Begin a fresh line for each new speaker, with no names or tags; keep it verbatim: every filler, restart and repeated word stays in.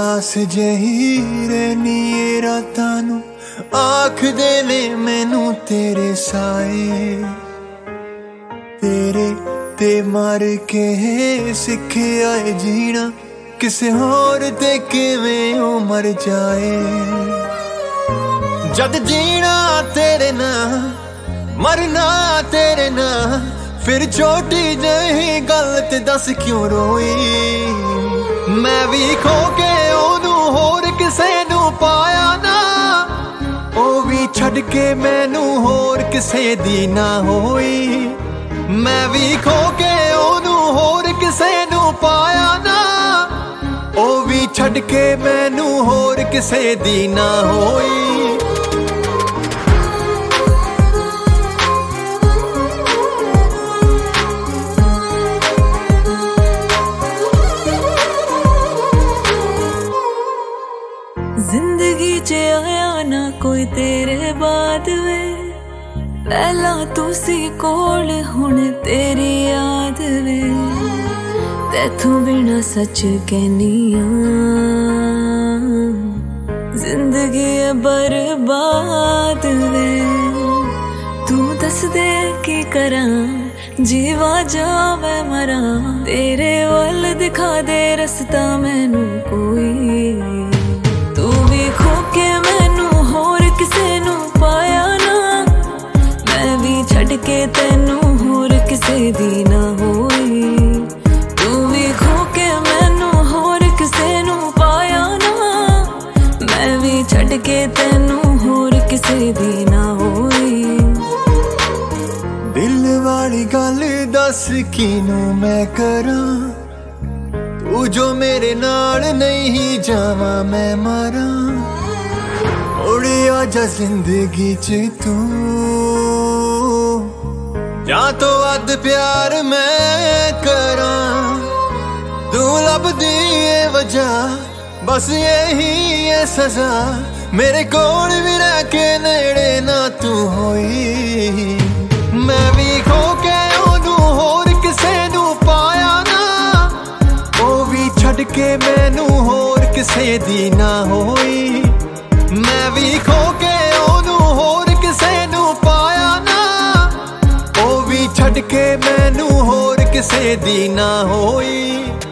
उदास जही रहनी रातां नू आख देने मैनू तेरे साए तेरे ते मार के सिखिया जीना किसे होर ते किवें ओ मर जाए। जद जीना तेरे ना मरना तेरे ना फिर छोटी जही गल ते दस क्यों रोई। मैं भी खो के ओनू होर किसे नू पाया ना ओ भी छड़ के मैनू होर किसे दी ना होई। मैं भी खो के ओनू होर किसे नू पाया ना ओ भी छड़ के मैनू होर किसे दी ना होई।
जिंदगी च आया ना कोई तेरे बाद वे पहला तुसी कोल हुण तेरी याद वे तैथों बिना सच कहनिया जिंदगी है बर्बाद वे। तू दस दे की करा जीवा जावे मरा तेरे वल दिखा दे रस्ता मैनू कोई। खो के मैनू होर किसे नू पाया ना मैं भी छड़ के तैनू होर किसे दी ना होई। तू भी खो के मैनू होर किसे नू पाया ना मैं भी छड़ के तैनू होर किसे दी ना होई।
दिल वाली गल दस किनू मैं करा तू जो मेरे नाल नहीं जावा मैं मरा। उड़ी आजा जिंदगी च तू या तो अद प्यार मैं करा तू लभदी ए वजह बस यही है सजा मेरे कोल भी रह के नेड़े ना तू होई। मैं भी खो के ओनू होर किसे नू पाया ना ओ भी छड़ के मैनू होर किसे दी ना होई। मैं भी खो के ओनू होर किसे नू पाया ना ओ भी छड़ के मैनू होर किसे दी ना होई।